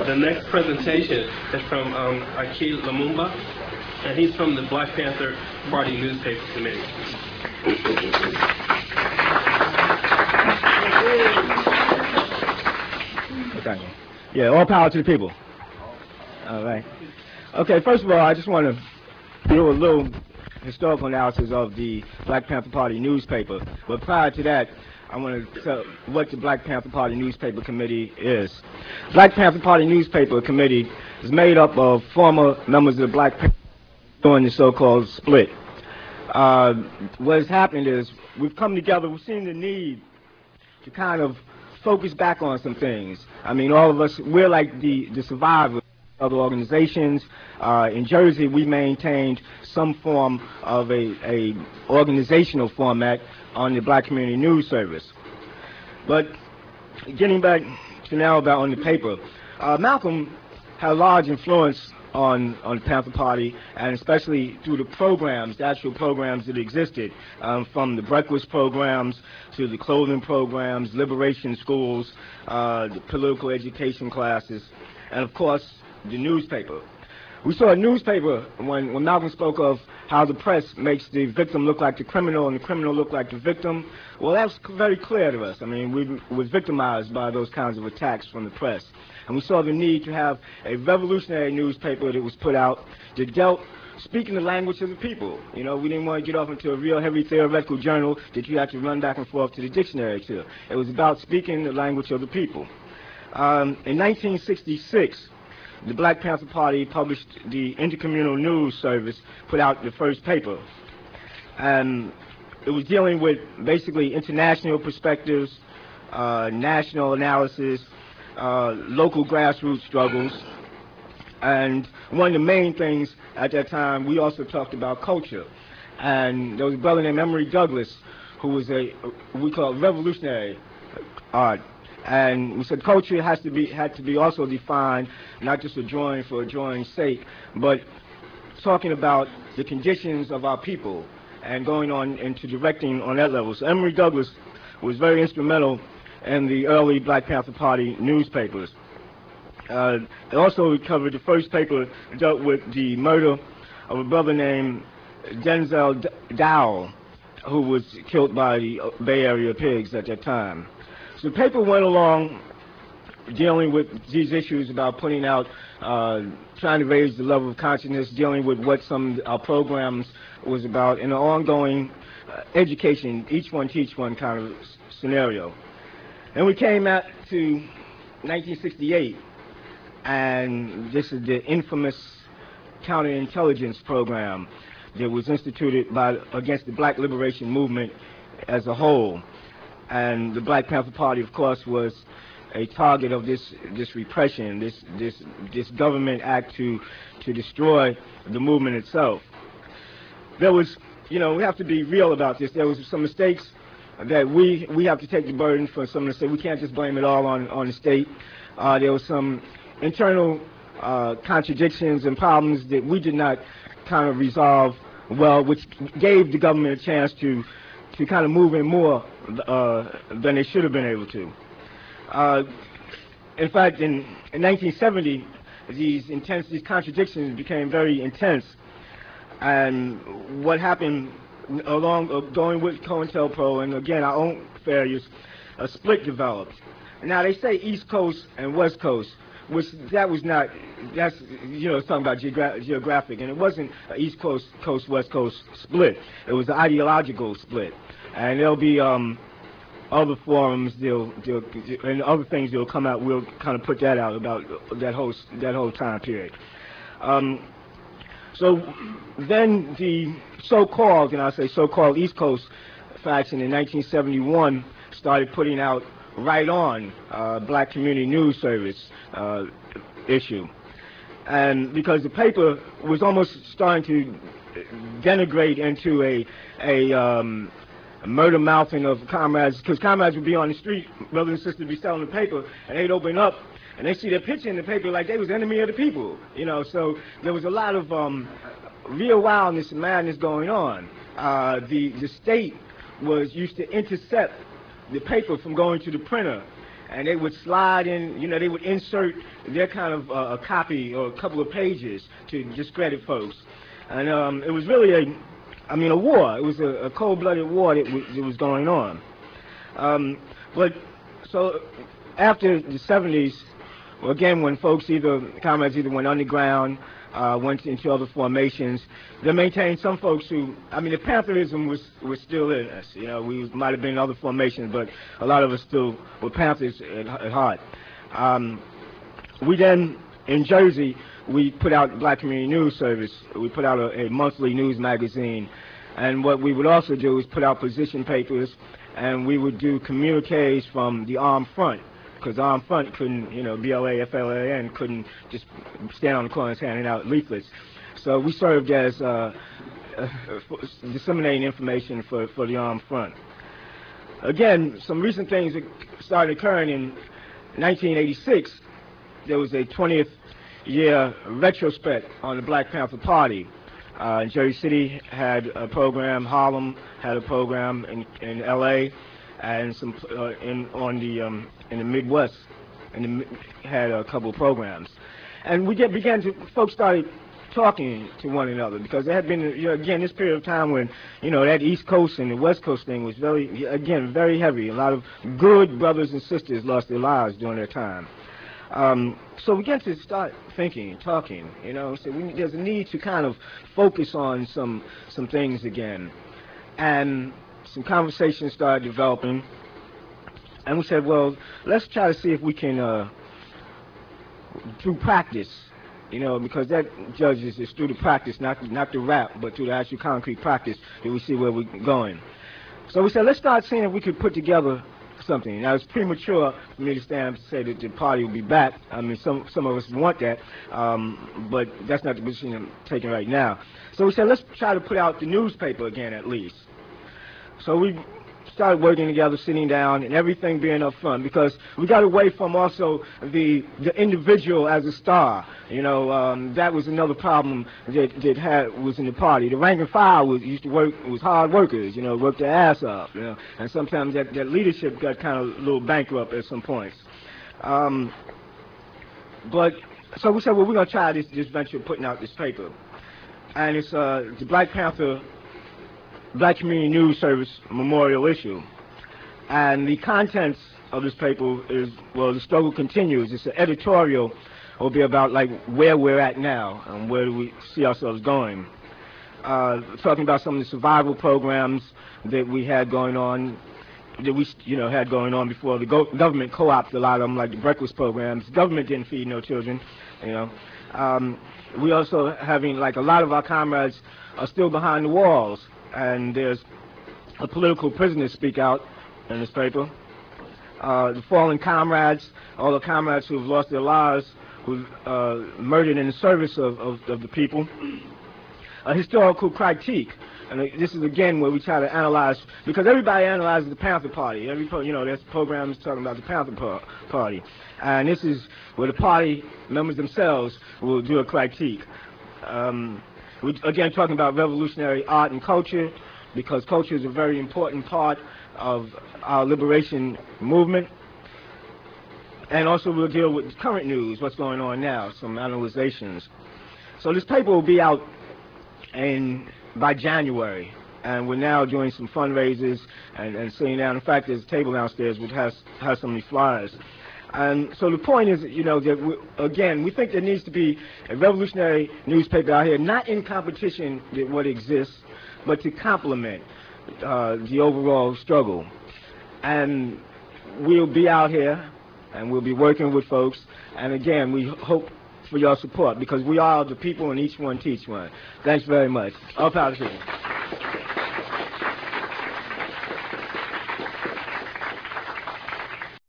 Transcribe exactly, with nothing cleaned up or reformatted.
the next presentation is from um, Akil Lumumba, and he's from the Black Panther Party Newspaper Committee. Thank you. Yeah, all power to the people. All right. Okay, first of all, I just want to do a little historical analysis of the Black Panther Party newspaper. But prior to that, I want to tell what the Black Panther Party Newspaper Committee is. Black Panther Party Newspaper Committee is made up of former members of the Black Panther during the so-called split. Uh, what has happened is we've come together, we've seen the need to kind of focus back on some things. I mean, all of us, we're like the, the survivors of other organizations. Uh, in Jersey, we maintained some form of a, a organizational format on the Black Community News Service. But getting back to now about on the paper, uh, Malcolm had a large influence on, on the Panther Party, and especially through the programs, the actual programs that existed, um, from the breakfast programs to the clothing programs, liberation schools, uh, the political education classes, and of course, the newspaper. We saw a newspaper when, when Malcolm spoke of how the press makes the victim look like the criminal and the criminal look like the victim. Well, that's very clear to us. I mean, we were victimized by those kinds of attacks from the press. And we saw the need to have a revolutionary newspaper that was put out that dealt, speaking the language of the people. You know, we didn't want to get off into a real heavy theoretical journal that you had to run back and forth to the dictionary to. It was about speaking the language of the people. Um, in nineteen sixty-six, the Black Panther Party published the Intercommunal News Service, put out the first paper. And it was dealing with basically international perspectives, uh, national analysis, uh, local grassroots struggles. And one of the main things at that time, we also talked about culture. And there was a brother named Emory Douglas, who was a, we call it revolutionary art. And we said culture has to be had to be also defined, not just a drawing for a drawing's sake, but talking about the conditions of our people and going on into directing on that level. So Emory Douglas was very instrumental in the early Black Panther Party newspapers. Uh, it also covered the first paper that dealt with the murder of a brother named Denzel Dowell, who was killed by the Bay Area Pigs at that time. So the paper went along dealing with these issues about putting out, uh, trying to raise the level of consciousness, dealing with what some of our programs was about, in an ongoing uh, education, each one teach one kind of scenario. And we came out to nineteen sixty-eight, and this is the infamous counterintelligence program that was instituted by, against the Black Liberation Movement as a whole. And the Black Panther Party, of course, was a target of this this repression, this this this government act to to destroy the movement itself. There was, you know, we have to be real about this. There was some mistakes that we we have to take the burden for. Some to say we can't just blame it all on on the state. Uh, there was some internal uh, contradictions and problems that we did not kind of resolve well, which gave the government a chance to to kind of move in more uh, than they should have been able to. Uh, in fact, in, in nineteen seventy, these intense, these contradictions became very intense. And what happened along, uh, going with COINTELPRO, and again, our own failures, a split developed. Now, they say East Coast and West Coast, which that was not, that's, you know, it's talking about geogra geographic, and it wasn't an East Coast, Coast, West Coast split. It was an ideological split. And there'll be um, other forums, they'll, they'll, and other things that'll come out, we'll kind of put that out about that whole, that whole time period. Um, so then the so-called, and I say so-called East Coast faction in nineteen seventy-one started putting out Right On, uh, Black Community News Service uh, issue. And because the paper was almost starting to denigrate into a, a, um, a murder mouthing of comrades, because comrades would be on the street, brothers and sisters would be selling the paper, and they'd open up, and they see their picture in the paper like they was enemy of the people, you know. So there was a lot of um, real wildness and madness going on. Uh, the, the state was used to intercept the paper from going to the printer, and they would slide in, you know, they would insert their kind of uh, a copy or a couple of pages to discredit folks. And um, it was really a, I mean, a war. It was a, a cold-blooded war that, w that was going on. Um, but so after the seventies, well, again, when folks either, comrades either went underground, uh, went into other formations, they maintained some folks who, I mean, the Pantherism was, was still in us. You know, we might have been in other formations, but a lot of us still were Panthers at, at heart. Um, we then, in Jersey, we put out Black Community News Service. We put out a, a monthly news magazine. And what we would also do is put out position papers, and we would do communiques from the Armed Front, because the Armed Front couldn't, you know, B L A, F L A N couldn't just stand on the corners handing out leaflets. So we served as uh, uh, disseminating information for, for the Armed Front. Again, some recent things that started occurring in nineteen eighty-six. There was a twentieth year retrospect on the Black Panther Party. Uh, Jersey City had a program, Harlem had a program, in, in L A, and some uh, in on the um, in the Midwest, and the, had a couple of programs. And we get began to folks started talking to one another, because there had been, you know, again, this period of time when, you know, that East Coast and the West Coast thing was very, again, very heavy. A lot of good brothers and sisters lost their lives during that time. Um, so we began to start thinking, talking, you know, so we, there's a need to kind of focus on some some things again. And some conversations started developing, and we said, well, let's try to see if we can, uh, through practice, you know, because that judges is through the practice, not, not the rap, but through the actual concrete practice that we see where we're going. So we said, let's start seeing if we could put together something. Now, it's premature for me to stand up and say that the party will be back. I mean, some some of us want that, um, but that's not the position I'm taking right now. So we said, let's try to put out the newspaper again, at least. So we started working together, sitting down, and everything being up front, because we got away from also the the individual as a star. You know, um, that was another problem that that had was in the party. The rank and file was used to work was hard workers. You know, worked their ass off. You know, and sometimes that that leadership got kind of a little bankrupt at some points. Um, but so we said, well, we're gonna try this this venture of putting out this paper, and it's uh, the Black Panther Black Community News Service memorial issue. And the contents of this paper is, well, the struggle continues. It's an editorial. It'll be about, like, where we're at now and where do we see ourselves going. Uh, talking about some of the survival programs that we had going on, that we, you know, had going on before. The go government co-opted a lot of them, like the breakfast programs. The government didn't feed no children, you know. Um, we also having, like, a lot of our comrades are still behind the walls. And there's a political prisoners speak out in this paper. Uh, the fallen comrades, all the comrades who have lost their lives, who uh, murdered in the service of, of, of the people. A historical critique, and this is again where we try to analyze, because everybody analyzes the Panther Party. Every pro, you know, there's programs talking about the Panther par Party, and this is where the party members themselves will do a critique. Um, We're again talking about revolutionary art and culture, because culture is a very important part of our liberation movement. And also we'll deal with current news, what's going on now, some analyzations. So this paper will be out in, by January, and we're now doing some fundraisers and, and sitting down. In fact, there's a table downstairs which has, has some of these flyers. And so the point is, you know, that we, again, we think there needs to be a revolutionary newspaper out here, not in competition with what exists, but to complement uh, the overall struggle. And we'll be out here, and we'll be working with folks. And again, we hope for your support, because we are the people, and each one teach one. Thanks very much. All power to people.